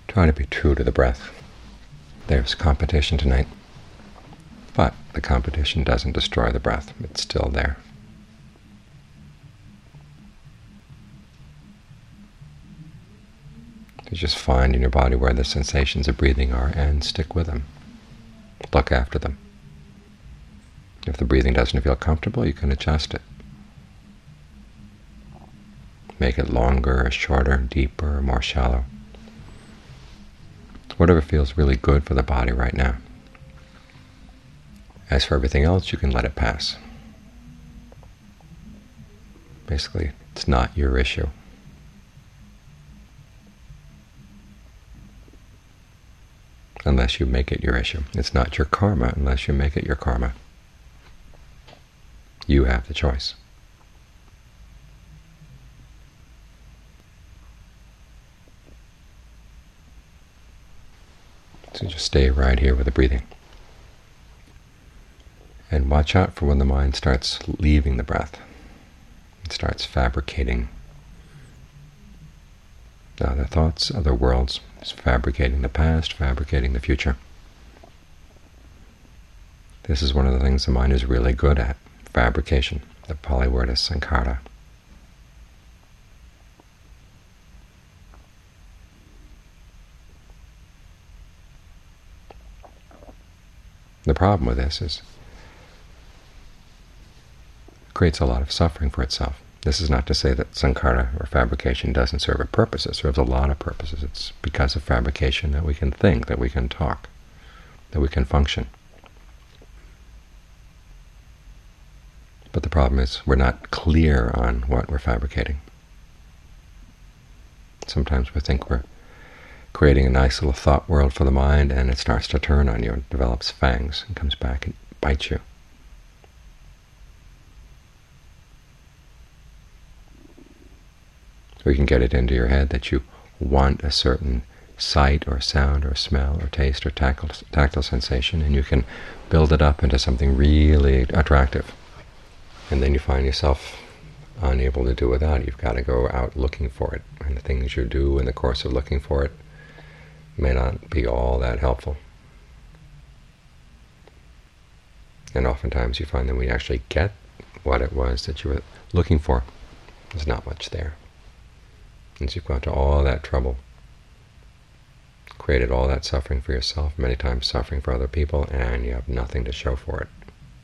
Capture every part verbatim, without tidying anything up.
Try to be true to the breath. There's competition tonight, but the competition doesn't destroy the breath. It's still there. You just find in your body where the sensations of breathing are and stick with them. Look after them. If the breathing doesn't feel comfortable, you can adjust it. Make it longer or shorter, deeper or more shallow. Whatever feels really good for the body right now. As for everything else, you can let it pass. Basically, it's not your issue. Unless you make it your issue. It's not your karma unless you make it your karma. You have the choice. So just stay right here with the breathing. And watch out for when the mind starts leaving the breath. It starts fabricating other thoughts, other worlds. It's fabricating the past, fabricating the future. This is one of the things the mind is really good at, fabrication, the Pali word is sankhara. The problem with this is it creates a lot of suffering for itself. This is not to say that sankhara or fabrication doesn't serve a purpose. It serves a lot of purposes. It's because of fabrication that we can think, that we can talk, that we can function. But the problem is we're not clear on what we're fabricating. Sometimes we think we're creating a nice little thought world for the mind, and it starts to turn on you and develops fangs and comes back and bites you. So you can get it into your head that you want a certain sight or sound or smell or taste or tactile, tactile sensation, and you can build it up into something really attractive. And then you find yourself unable to do without it. You've got to go out looking for it. And the things you do in the course of looking for it may not be all that helpful. And oftentimes you find that when you actually get what it was that you were looking for, there's not much there. And so you've gone to all that trouble, created all that suffering for yourself, many times suffering for other people, and you have nothing to show for it.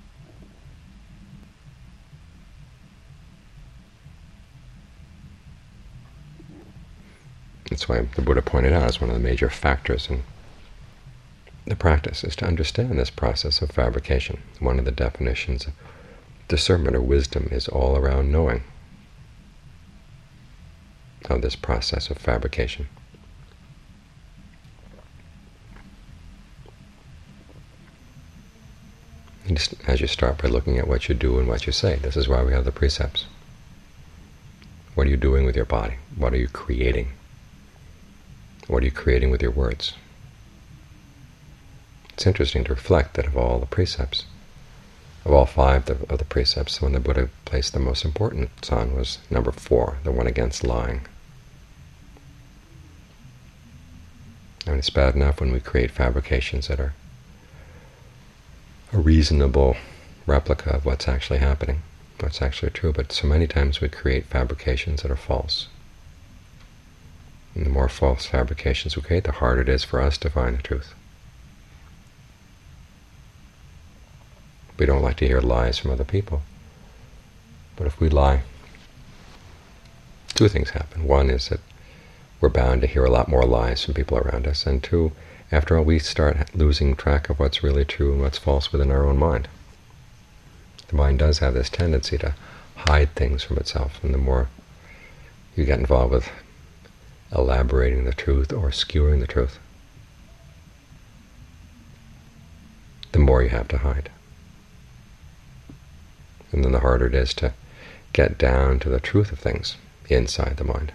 That's why the Buddha pointed out as one of the major factors in the practice is to understand this process of fabrication. One of the definitions of discernment or wisdom is all around knowing of this process of fabrication. And just as you start by looking at what you do and what you say, this is why we have the precepts. What are you doing with your body? What are you creating? What are you creating with your words? It's interesting to reflect that of all the precepts, of all five of the precepts, the one the Buddha placed the most importance on was number four, the one against lying. I mean, it's bad enough when we create fabrications that are a reasonable replica of what's actually happening, what's actually true, but so many times we create fabrications that are false. And the more false fabrications we create, the harder it is for us to find the truth. We don't like to hear lies from other people, but if we lie, two things happen. One is that we're bound to hear a lot more lies from people around us, and two, after all, we start losing track of what's really true and what's false within our own mind. The mind does have this tendency to hide things from itself, and the more you get involved with elaborating the truth or skewering the truth, the more you have to hide. And then the harder it is to get down to the truth of things inside the mind.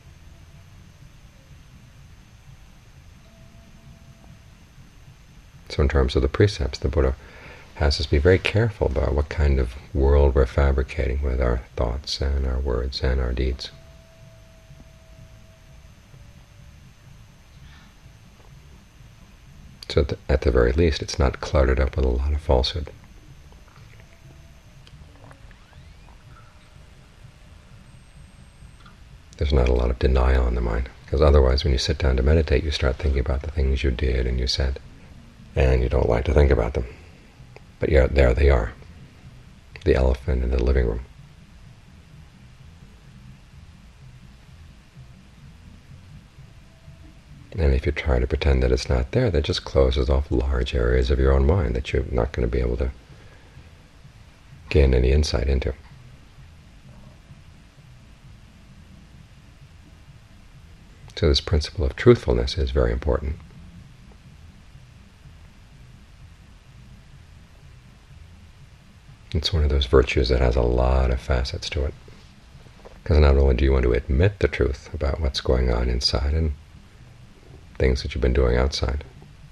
So in terms of the precepts, the Buddha has us be very careful about what kind of world we're fabricating with our thoughts and our words and our deeds. So that at the very least, it's not cluttered up with a lot of falsehood. There's not a lot of denial in the mind, because otherwise when you sit down to meditate, you start thinking about the things you did and you said, and you don't like to think about them. But yeah, there they are, the elephant in the living room. And if you try to pretend that it's not there, that just closes off large areas of your own mind that you're not going to be able to gain any insight into. So this principle of truthfulness is very important. It's one of those virtues that has a lot of facets to it. Because not only do you want to admit the truth about what's going on inside and things that you've been doing outside,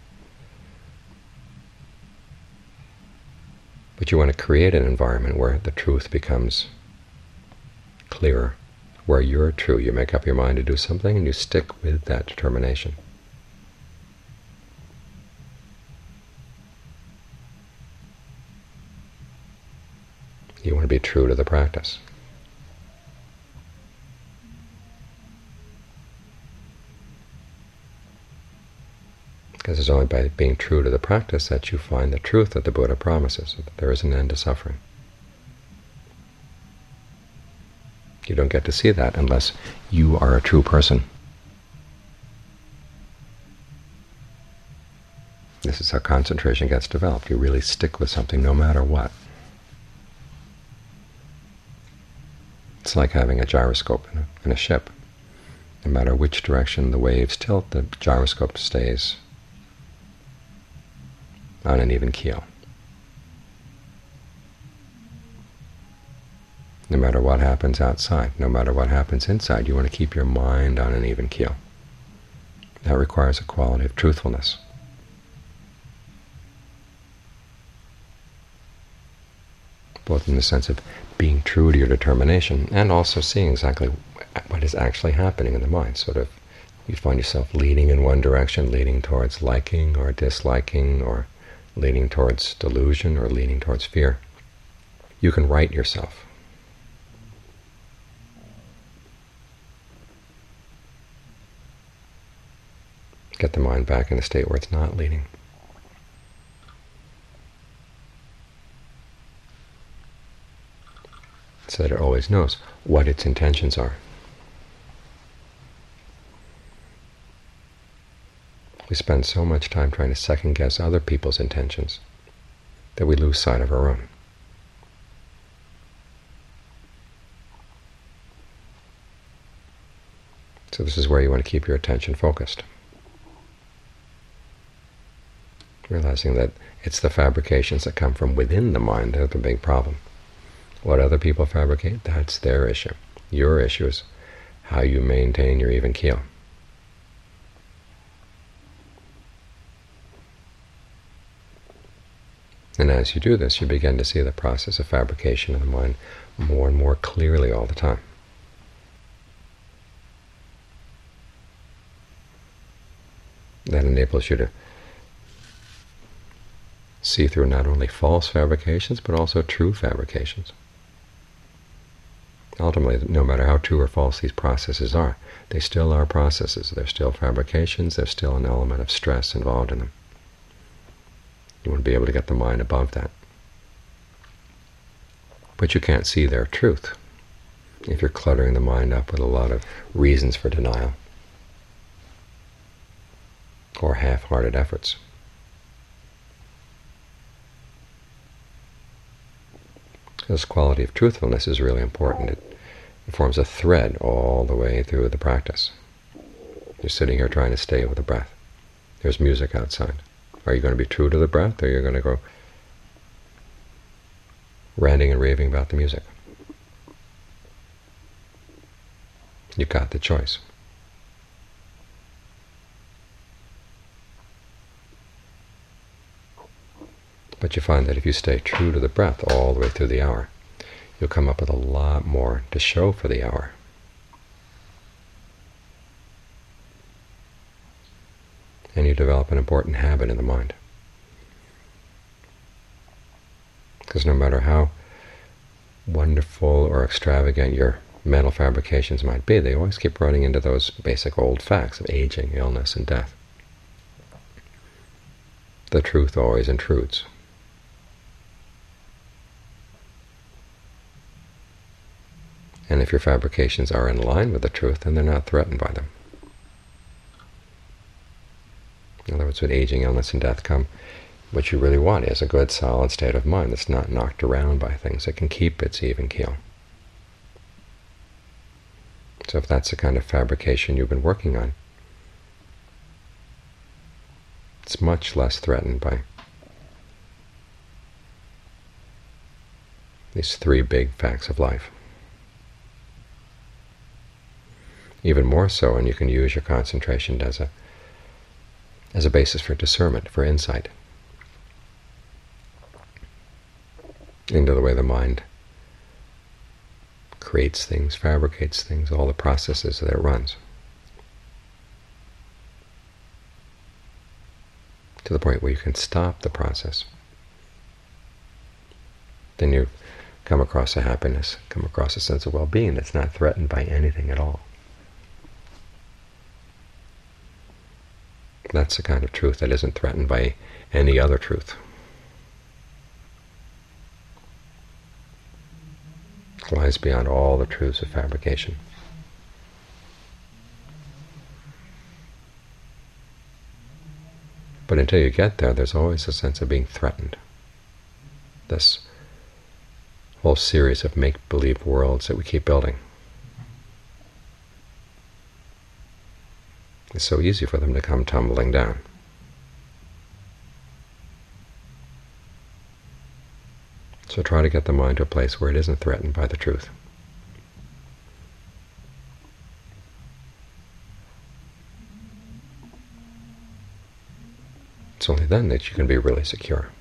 but you want to create an environment where the truth becomes clearer, where you're true. You make up your mind to do something and you stick with that determination. You want to be true to the practice. Because it's only by being true to the practice that you find the truth that the Buddha promises, that there is an end to suffering. You don't get to see that unless you are a true person. This is how concentration gets developed. You really stick with something no matter what. It's like having a gyroscope in a, in a ship. No matter which direction the waves tilt, the gyroscope stays on an even keel. No matter what happens outside, no matter what happens inside, you want to keep your mind on an even keel. That requires a quality of truthfulness. Both in the sense of being true to your determination and also seeing exactly what is actually happening in the mind. Sort of, you find yourself leaning in one direction, leaning towards liking or disliking, or leaning towards delusion or leaning towards fear. You can right yourself. Get the mind back in a state where it's not leaning. So that it always knows what its intentions are. We spend so much time trying to second-guess other people's intentions that we lose sight of our own. So this is where you want to keep your attention focused, realizing that it's the fabrications that come from within the mind that are the big problem. What other people fabricate, that's their issue. Your issue is how you maintain your even keel. And as you do this, you begin to see the process of fabrication of the mind more and more clearly all the time. That enables you to see through not only false fabrications, but also true fabrications. Ultimately, no matter how true or false these processes are, they still are processes. They're still fabrications. There's still an element of stress involved in them. You want to be able to get the mind above that. But you can't see their truth if you're cluttering the mind up with a lot of reasons for denial or half-hearted efforts. This quality of truthfulness is really important. It, it forms a thread all the way through the practice. You're sitting here trying to stay with the breath. There's music outside. Are you going to be true to the breath, or are you going to go ranting and raving about the music? You've got the choice. But you find that if you stay true to the breath all the way through the hour, you'll come up with a lot more to show for the hour. and you develop an important habit in the mind. Because no matter how wonderful or extravagant your mental fabrications might be, they always keep running into those basic old facts of aging, illness, and death. The truth always intrudes. And if your fabrications are in line with the truth, then they're not threatened by them. In other words, when aging, illness, and death come, what you really want is a good, solid state of mind that's not knocked around by things, that can keep its even keel. So if that's the kind of fabrication you've been working on, it's much less threatened by these three big facts of life. Even more so, and you can use your concentration as a as a basis for discernment, for insight into the way the mind creates things, fabricates things, all the processes that it runs, to the point where you can stop the process. Then you come across a happiness, come across a sense of well-being that's not threatened by anything at all. That's the kind of truth that isn't threatened by any other truth. It lies beyond all the truths of fabrication. But until you get there, there's always a sense of being threatened. This whole series of make-believe worlds that we keep building. It's so easy for them to come tumbling down. So try to get the mind to a place where it isn't threatened by the truth. It's only then that you can be really secure.